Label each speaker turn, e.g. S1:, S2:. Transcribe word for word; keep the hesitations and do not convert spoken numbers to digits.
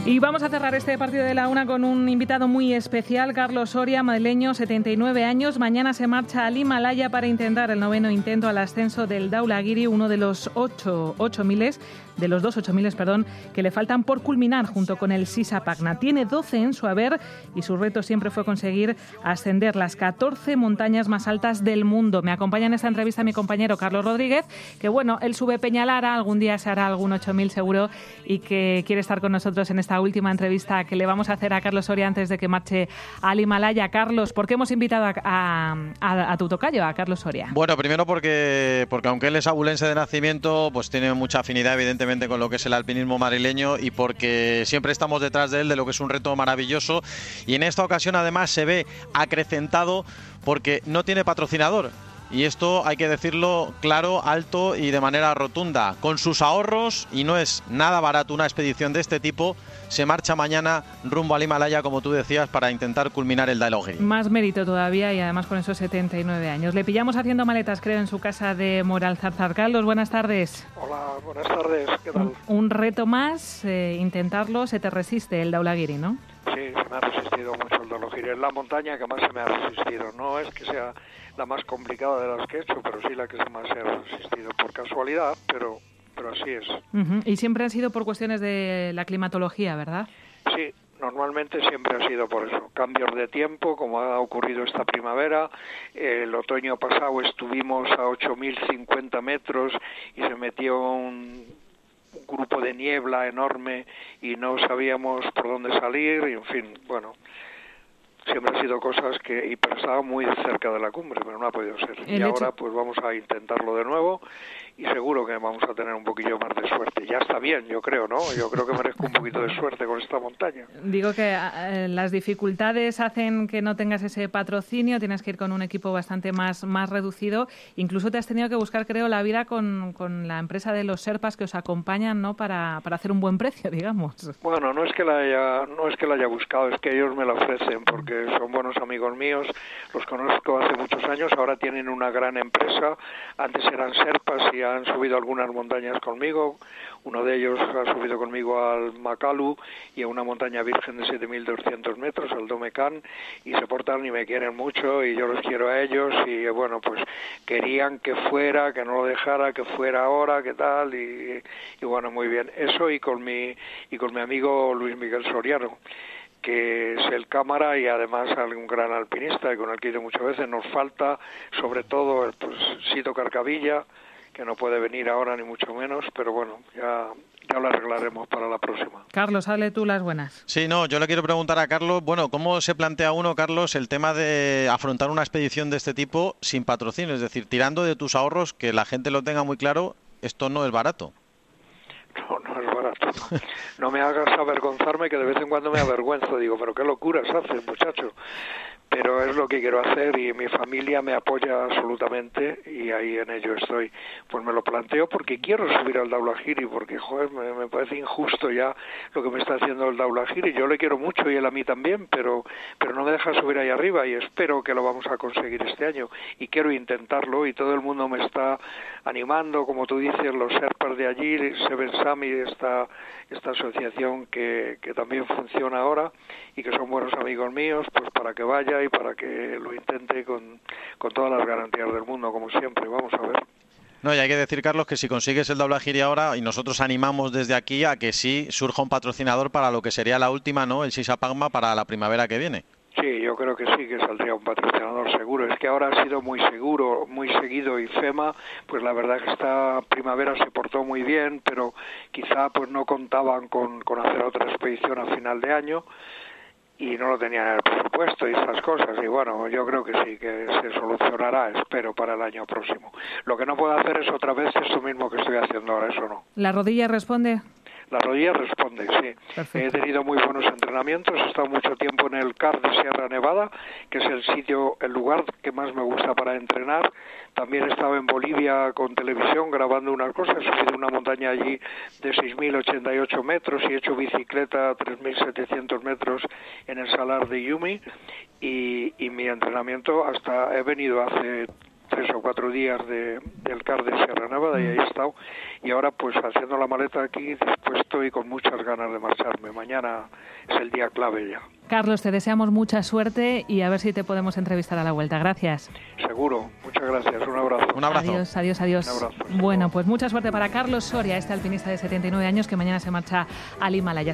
S1: Y vamos a cerrar este partido de la una con un invitado muy especial, Carlos Soria, madrileño, setenta y nueve años. Mañana se marcha al Himalaya para intentar el noveno intento al ascenso del Dhaulagiri, uno de los ocho, ocho miles, de los dos ocho miles, perdón, que le faltan por culminar junto con el Sisapagna. Tiene doce en su haber y su reto siempre fue conseguir ascender las catorce montañas más altas del mundo. Me acompaña en esta entrevista mi compañero Carlos Rodríguez, que bueno, él sube Peñalara, algún día se hará algún ocho mil seguro y que quiere estar con nosotros en esta última entrevista que le vamos a hacer a Carlos Soria antes de que marche al Himalaya. Carlos, ¿por qué hemos invitado a, a, a, a tu tocayo, a Carlos Soria?
S2: Bueno, primero porque, porque aunque él es abulense de nacimiento, pues tiene mucha afinidad evidentemente con lo que es el alpinismo madrileño y porque siempre estamos detrás de él, de lo que es un reto maravilloso, y en esta ocasión además se ve acrecentado porque no tiene patrocinador. Y esto hay que decirlo claro, alto y de manera rotunda. Con sus ahorros, y no es nada barato una expedición de este tipo, se marcha mañana rumbo al Himalaya, como tú decías, para intentar culminar el Dhaulagiri.
S1: Más mérito todavía y además con esos setenta y nueve años. Le pillamos haciendo maletas, creo, en su casa de Moralzarzar. Carlos, buenas tardes.
S3: Hola, buenas tardes. ¿Qué tal?
S1: Un, un reto más, eh, intentarlo, se te resiste el Dhaulagiri, ¿no?
S3: Sí, se me ha resistido mucho el Dhaulagiri. Es la montaña que más se me ha resistido. No es que sea la más complicada de las que he hecho, pero sí la que más se ha resistido por casualidad, pero, pero así es.
S1: Uh-huh. Y siempre han sido por cuestiones de la climatología, ¿verdad?
S3: Sí, normalmente siempre ha sido por eso. Cambios de tiempo, como ha ocurrido esta primavera. El otoño pasado estuvimos a ocho mil cincuenta metros y se metió un... un grupo de niebla enorme y no sabíamos por dónde salir, y en fin, bueno, siempre ha sido cosas que, y pero estaba muy cerca de la cumbre, pero no ha podido ser. El y hecho... ahora pues vamos a intentarlo de nuevo y seguro que vamos a tener un poquillo más de suerte. Ya está bien, yo creo, ¿no? Yo creo que merezco un poquito de suerte con esta montaña.
S1: Digo que eh, las dificultades hacen que no tengas ese patrocinio, tienes que ir con un equipo bastante más, más reducido. Incluso te has tenido que buscar, creo, la vida con, con la empresa de los Sherpas que os acompañan, ¿no? Para, para hacer un buen precio, digamos.
S3: Bueno, no es que la haya, no es que la haya buscado, es que ellos me la ofrecen porque son buenos amigos míos, los conozco hace muchos años, ahora tienen una gran empresa, antes eran Sherpas y han subido algunas montañas conmigo, uno de ellos ha subido conmigo al Makalu y a una montaña virgen de siete mil doscientos metros, al Domecan, y se portan y me quieren mucho y yo los quiero a ellos y bueno, pues querían que fuera, que no lo dejara, que fuera ahora, que tal, y, y bueno, muy bien, eso y con mi, y con mi amigo Luis Miguel Soriano, que es el cámara y además un gran alpinista y con el que he ido muchas veces. Nos falta sobre todo el pues, Sito Carcavilla, que no puede venir ahora ni mucho menos, pero bueno, ya, ya lo arreglaremos para la próxima.
S1: Carlos, hable tú las buenas.
S2: Sí, no, yo le quiero preguntar a Carlos, bueno, ¿cómo se plantea uno, Carlos, el tema de afrontar una expedición de este tipo sin patrocinio? Es decir, tirando de tus ahorros, que la gente lo tenga muy claro, esto no es barato.
S3: No, no es barato. No, no me hagas avergonzarme, que de vez en cuando me avergüenzo. Digo, pero qué locuras haces, muchacho. Pero es lo que quiero hacer y mi familia me apoya absolutamente y ahí en ello estoy. Pues me lo planteo porque quiero subir al Dhaulagiri, porque joder, me, me parece injusto ya lo que me está haciendo el Dhaulagiri. Yo le quiero mucho y él a mí también, pero pero no me deja subir ahí arriba y espero que lo vamos a conseguir este año. Y quiero intentarlo y todo el mundo me está animando, como tú dices, los Sherpas de allí, Seven Summit, esta, esta asociación que, que también funciona ahora y que son buenos amigos míos, pues para que vaya y para que lo intente con, con todas las garantías del mundo, como siempre. Vamos a ver.
S2: No, y hay que decir, Carlos, que si consigues el Dhaulagiri ahora, y nosotros animamos desde aquí a que sí surja un patrocinador para lo que sería la última, ¿no? El Sisapagma para la primavera que viene.
S3: Sí, yo creo que sí, que saldría un patrocinador seguro. Es que ahora ha sido muy seguro, muy seguido y FEMA, pues la verdad que esta primavera se portó muy bien, pero quizá pues no contaban con, con hacer otra expedición a final de año y no lo tenían en el presupuesto y estas cosas, y bueno, yo creo que sí, que se solucionará, espero, para el año próximo. Lo que no puedo hacer es otra vez esto mismo que estoy haciendo ahora, eso no.
S1: ¿La rodilla responde?
S3: La rodilla responde, sí. Perfecto. He tenido muy buenos entrenamientos, he estado mucho tiempo en el C A R de Sierra Nevada, que es el sitio, el lugar que más me gusta para entrenar. También he estado en Bolivia con televisión grabando unas cosas, he subido una montaña allí de seis mil ochenta y ocho metros y he hecho bicicleta a tres mil setecientos metros en el Salar de Uyuni y, y mi entrenamiento hasta he venido hace tres o cuatro días de, del C A R de Sierra Nevada y ahí he estado. Y ahora pues haciendo la maleta aquí, después estoy con muchas ganas de marcharme. Mañana es el día clave ya.
S1: Carlos, te deseamos mucha suerte y a ver si te podemos entrevistar a la vuelta. Gracias.
S3: Seguro. Muchas gracias. Un abrazo.
S2: Un abrazo.
S1: Adiós, adiós, adiós.
S3: Un abrazo.
S1: Bueno, pues mucha suerte para Carlos Soria, este alpinista de setenta y nueve años que mañana se marcha al Himalaya.